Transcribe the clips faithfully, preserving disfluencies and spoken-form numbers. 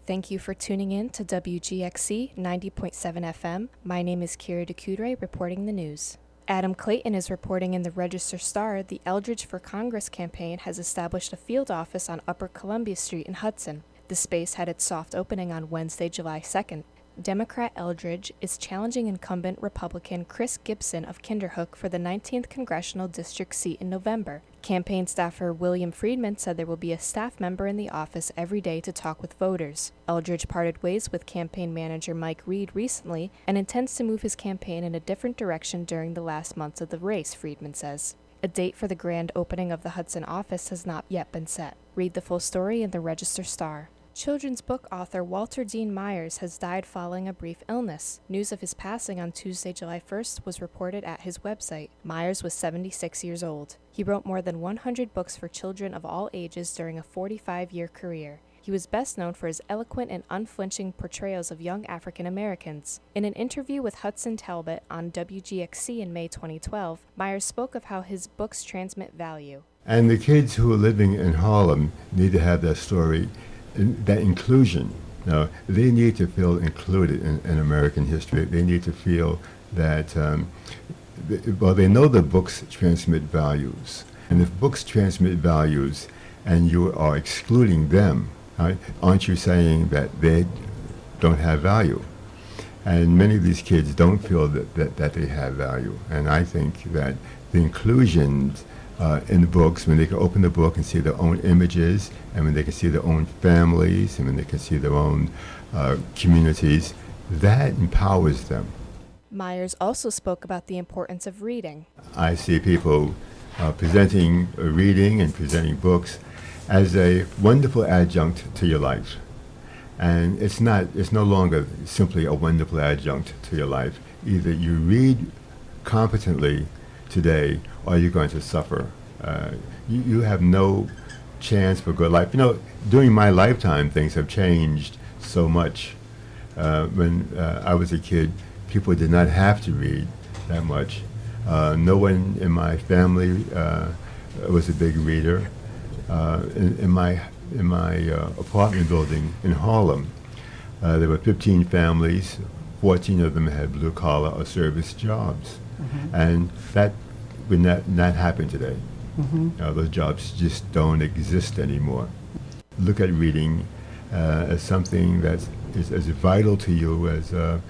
Thank you for tuning in to W G X C ninety point seven F M. My name is Kira DeCudre, reporting the news. Adam Clayton is reporting in the Register-Star. The Eldridge for Congress campaign has established a field office on Upper Columbia Street in Hudson. The space had its soft opening on Wednesday, July second. Democrat Eldridge is challenging incumbent Republican Chris Gibson of Kinderhook for the nineteenth Congressional District seat in November. Campaign staffer William Friedman said there will be a staff member in the office every day to talk with voters. Eldridge parted ways with campaign manager Mike Reed recently and intends to move his campaign in a different direction during the last months of the race, Friedman says. A date for the grand opening of the Hudson office has not yet been set. Read the full story in the Register-Star. Children's book author Walter Dean Myers has died following a brief illness. News of his passing on Tuesday, July first was reported at his website. Myers was seventy-six years old. He wrote more than one hundred books for children of all ages during a forty-five-year career. He was best known for his eloquent and unflinching portrayals of young African Americans. In an interview with Hudson Talbot on W G X C in May twenty twelve, Myers spoke of how his books transmit value. And the kids who are living in Harlem need to have that story, that inclusion. Now, they need to feel included in, in American history. They need to feel that, um, th- well, they know that books transmit values. And if books transmit values and you are excluding them, right, aren't you saying that they don't have value? And many of these kids don't feel that, that, that they have value. And I think that the inclusion Uh, in the books, when they can open the book and see their own images, and when they can see their own families, and when they can see their own uh, communities, that empowers them. Myers also spoke about the importance of reading. I see people uh, presenting uh, reading and presenting books as a wonderful adjunct to your life. And it's not, it's no longer simply a wonderful adjunct to your life. Either you read competently today, or you're going to suffer. Uh, you, you have no chance for good life. You know, during my lifetime, things have changed so much. Uh, when uh, I was a kid, people did not have to read that much. Uh, no one in my family uh, was a big reader. Uh, in, in my in my uh, apartment building in Harlem, uh, there were fifteen families. fourteen of them had blue collar or service jobs. Mm-hmm. And that would not, not happen today. Mm-hmm. Uh, those jobs just don't exist anymore. Look at reading uh, as something that is as vital to you as uh,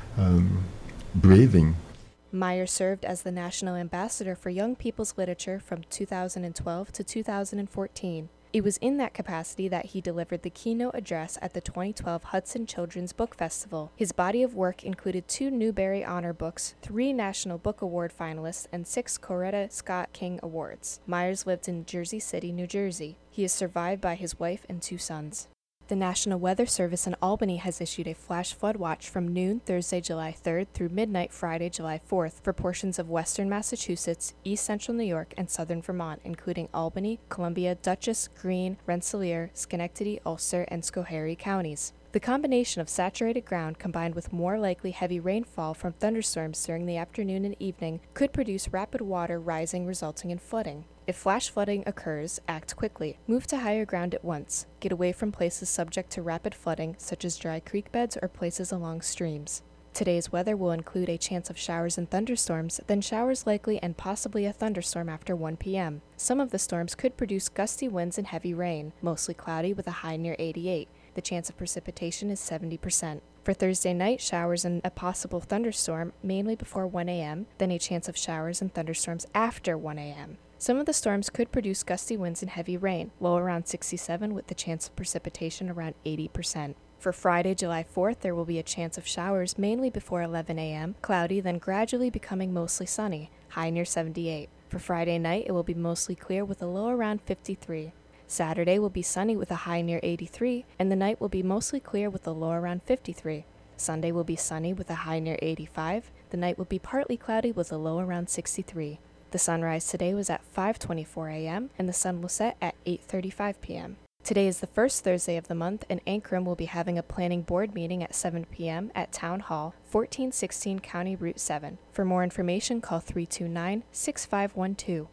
um, breathing. Myers served as the National Ambassador for Young People's Literature from two thousand twelve to two thousand fourteen. It was in that capacity that he delivered the keynote address at the twenty twelve Hudson Children's Book Festival. His body of work included two Newbery Honor Books, three National Book Award finalists, and six Coretta Scott King Awards. Myers lived in Jersey City, New Jersey. He is survived by his wife and two sons. The National Weather Service in Albany has issued a flash flood watch from noon Thursday, July third through midnight Friday, July fourth for portions of western Massachusetts, east central New York, and southern Vermont, including Albany, Columbia, Dutchess, Greene, Rensselaer, Schenectady, Ulster, and Schoharie counties. The combination of saturated ground combined with more likely heavy rainfall from thunderstorms during the afternoon and evening could produce rapid water rising, resulting in flooding. If flash flooding occurs, act quickly. Move to higher ground at once. Get away from places subject to rapid flooding, such as dry creek beds or places along streams. Today's weather will include a chance of showers and thunderstorms, then showers likely and possibly a thunderstorm after one p.m. Some of the storms could produce gusty winds and heavy rain, mostly cloudy with a high near eighty-eight. The chance of precipitation is seventy percent. For Thursday night, showers and a possible thunderstorm, mainly before one a.m., then a chance of showers and thunderstorms after one a.m. Some of the storms could produce gusty winds and heavy rain, low around sixty-seven with the chance of precipitation around eighty percent. For Friday, July fourth, there will be a chance of showers mainly before eleven a.m., cloudy, then gradually becoming mostly sunny, high near seventy-eight. For Friday night, it will be mostly clear with a low around fifty-three. Saturday will be sunny with a high near eighty-three, and the night will be mostly clear with a low around fifty-three. Sunday will be sunny with a high near eighty-five. The night will be partly cloudy with a low around sixty-three. The sunrise today was at five twenty-four a.m., and the sun will set at eight thirty-five p.m. Today is the first Thursday of the month, and Ankrum will be having a planning board meeting at seven p.m. at Town Hall, fourteen sixteen County Route seven. For more information, call three two nine, six five one two.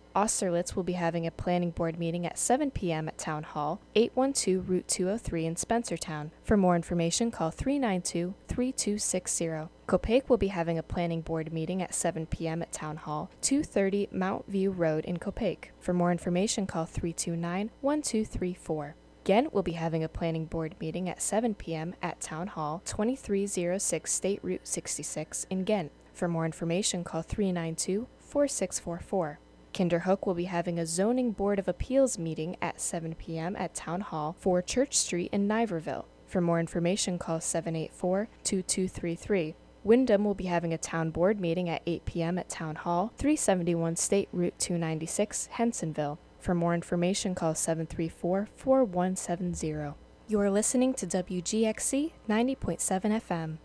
Austerlitz will be having a planning board meeting at seven p.m. at Town Hall, eight twelve Route two oh three in Spencertown. For more information, call three nine two, three two six zero. Copake will be having a planning board meeting at seven p.m. at Town Hall, two thirty Mount View Road in Copake. For more information, call three two nine, one two three four. Ghent will be having a planning board meeting at seven p.m. at Town Hall, twenty-three oh six State Route sixty-six in Ghent. For more information, call three nine two, four six four four. Kinderhook will be having a Zoning Board of Appeals meeting at seven p.m. at Town Hall for Church Street in Niverville. For more information, call seven eight four, two two three three. Wyndham will be having a town board meeting at eight p.m. at Town Hall, three seventy-one State Route two ninety-six, Hensonville. For more information, call seven three four, four one seven zero. You are listening to W G X C ninety point seven F M.